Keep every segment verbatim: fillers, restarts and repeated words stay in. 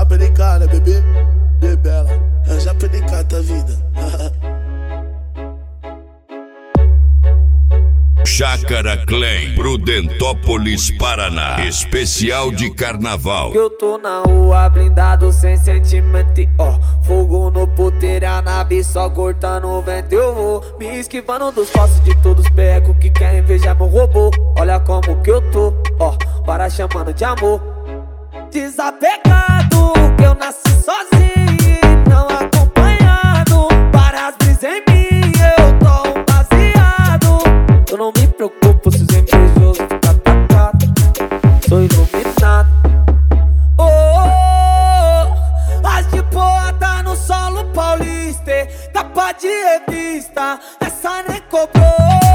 já pra cá, né, bebê? De bela, eu já pra cá, tua vida. Chácara Clan, Prudentópolis, Paraná. Especial de carnaval. Eu tô na rua, blindado sem sentimento, ó. Fogo no puteiro, a nave só cortando o vento. Eu vou me esquivando dos falsos de todos os becos que querem invejar meu robô. Olha como que eu tô, ó, para chamando de amor. Desapegado, que eu nasci sozinho, não acompanhado. Para as brisas em mim, eu tô um baseado. Eu não me preocupo se os invejosos ficam atacados. Sou iluminado. Oh, oh, oh, as de boa tá no solo paulista. Capa de revista, essa nem cobrou.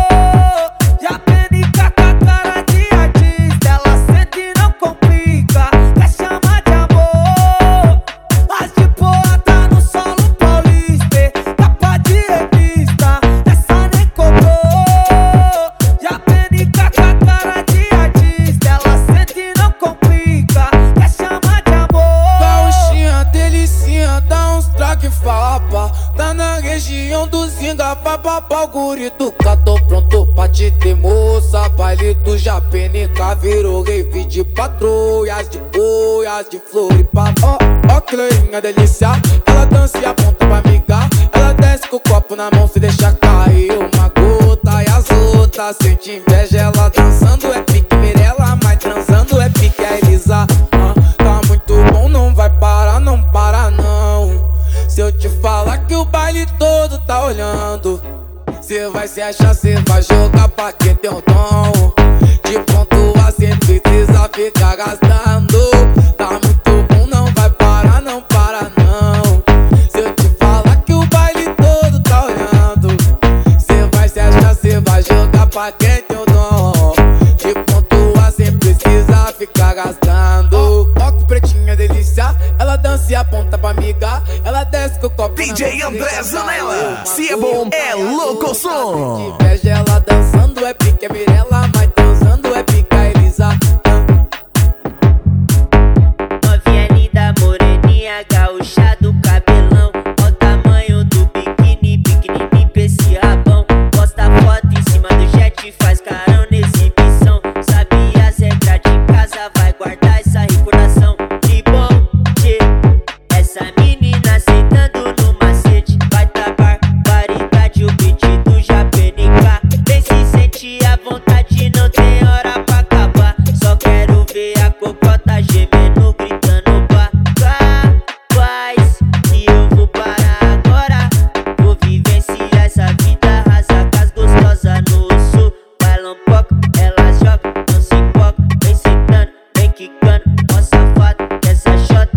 Já aprendi com a cara de artista. Ela sente e não complica, quer chamar de amor. As de boa tá no solo paulista. Capa de revista, essa nem cobrou. Já aprendi com a cara de artista. Ela sente e não complica, quer chamar de amor. Gauchinha, delicinha, dá uns traque fapa. Tá na região do Zinga, papapá, o guri do cá. Tô pronto pra te ter, moça. Baile do Japenica virou rave de patrulhas, de boias, de Floripa. Ó, ó que loirinha delícia, ela dança e aponta pra amiga. Ela desce com o copo na mão, se deixa cair uma gota. E as outras sente inveja, ela dançando é pique Mirella, mas transando é pique a Elisa. Ah, tá muito bom, não vai parar, não para não. Se eu te falar que o baile todo tá olhando, cê vai se achar, cê vai jogar pra quem tem um dom. De pontua cê precisa ficar gastando. Tá muito bom, não vai parar, não para não. Se eu te falar que o baile todo tá olhando, cê vai se achar, cê vai jogar pra quem tem um dom. De pontua cê precisa ficar gastando. Ó que pretinha delícia, ela dança e aponta pra amiga. Ela desce com o copo D J André Zanella, se é bom, é louco som. Inveja, ela dançando é pique a Mirella, mas transando é pique a Elisa. Novinha linda, moreninha, gaúcha do cabelão. Ó o tamanho do biquíni, pequenininho pra esse rabão. Posta foto em cima do jet, faz carão na exibição. Sabe as regras de casa, vai guardar essa recordação. De bom, de essa menina aceitando no macete. Vai tá barbaridade, o beat do Japenica. Vem se sentir à vontade, não tem hora pra acabar. Só quero ver a cocota gemendo, gritando pá, faz que eu vou parar agora. Vou vivenciar essa vida, rasa com as gostosas no sul. Bailão pouco, ela joga, não se foca. Vem sentando, vem quicando, ó safado, essa shot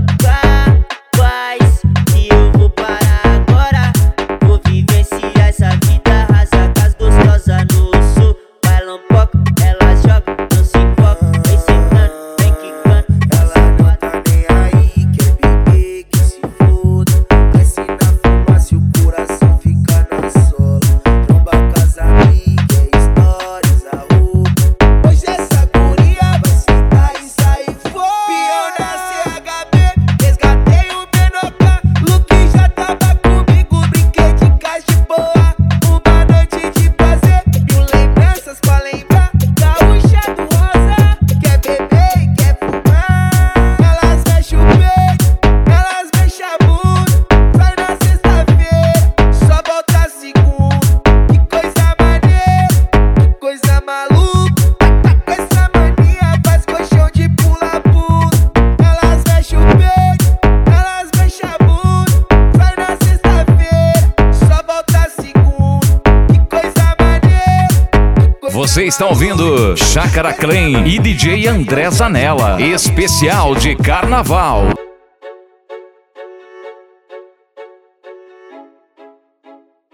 faz que eu vou parar agora. Vou vivenciar essa vida, rasa com as gostosas no sul. Bailão pouco, ela joga, não se foca. Vem sentando, vem quicando, ó Ela safado. não tá nem aí, quer beber, que se foda. Desce na fumaça e o coração fica na sola. Tromba com as amigas, stories, arroba. Hoje essa guria vai sentar e sair fora. Pião na C H B, resgatei o menor K. Luke já tava comigo, brinquei de caixa de boa. Uma noite de prazer, mil lembranças pra lembrar. Gaúcha do rosa, quer beber e quer fumar. Elas mexem o peito, elas mexem a bunda. Sai na sexta-feira, só volta segunda. Que coisa maneira, que coisa maluca. Tá com essa mania, faz colchão de pula-pula. Elas mexem o peito, elas mexem a bunda. Sai na sexta-feira, só volta segunda. Que coisa maneira, que coisa Você está ouvindo Chácara Clan e D J André Zanella, especial de carnaval.